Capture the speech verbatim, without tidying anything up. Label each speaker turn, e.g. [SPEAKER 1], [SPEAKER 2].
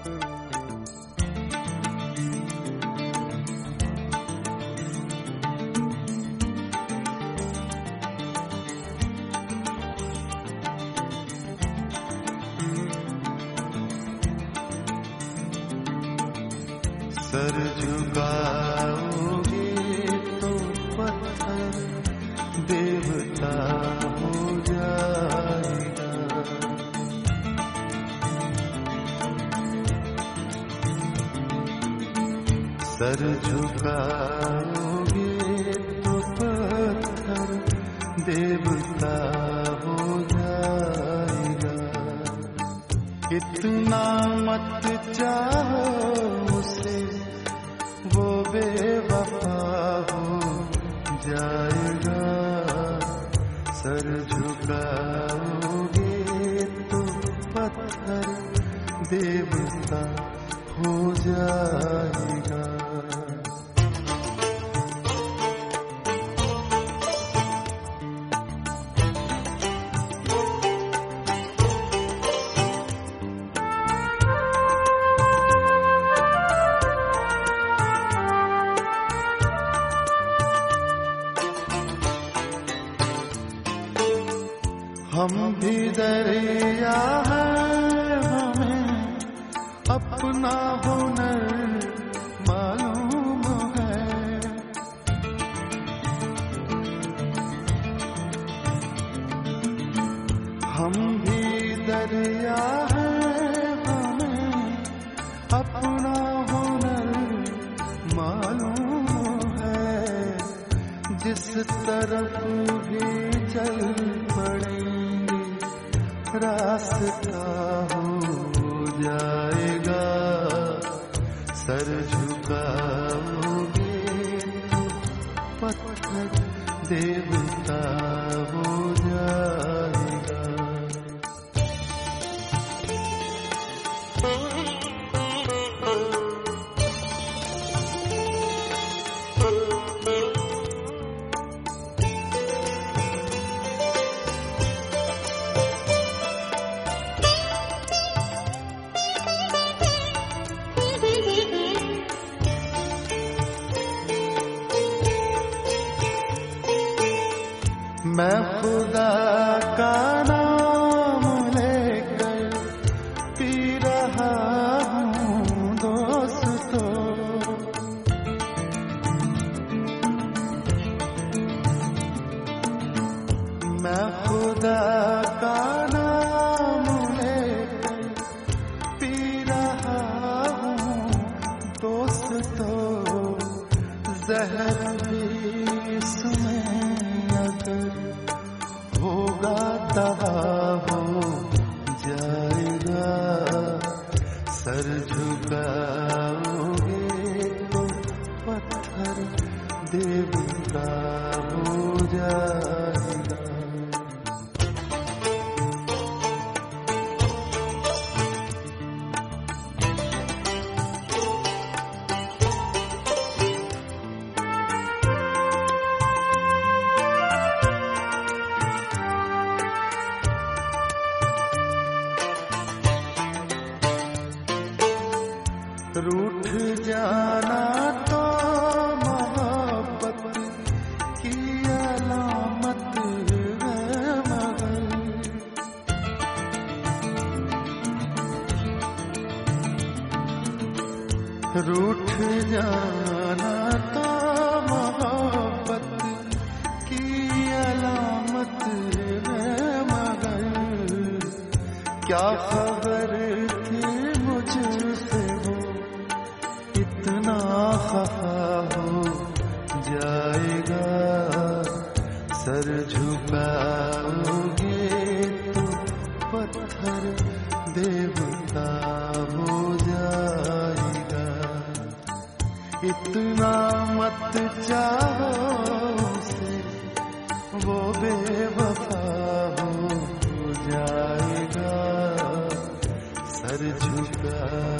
[SPEAKER 1] Sir झुकाओगे तो पत्थर देवता हो जाएगा। सर झुकाओगे तो पत्थर देवता हो जाएगा। इतना मत चाहो उसे, वो बेवफा हो जाएगा। सर झुकाओगे तो पत्थर देवता हो जाएगा। हम भी दरिया है, हमें अपना हुनर मालूम है। हम भी दरिया है, हमें अपना हुनर मालूम है। जिस तरफ भी चल पड़े रास्ता हो जाएगा। सर झुकाओगे तो पत्थर देवता हो जाएगा। मैं खुदा का नाम लेकर पी रहा हूँ दोस्तों। मैं खुदा का नाम लेकर पी रहा हूँ दोस्तों। जहर भी इसमें अगर होगा दवा हो जाएगा। सर झुकाओगे तो पत्थर देवता हो जाएगा। रूठ जाना तो मोहब्बत की अलामत है मगर। रूठ जाना तो मोहब्बत की अलामत है मगर। क्या खबर थी मुझसे वो इतना खफा हो जाएगा। सर झुकाओगे तो पत्थर देवता हो जाएगा। इतना मत चाहो उसे, वो बेवफा हो जाएगा। सर झुका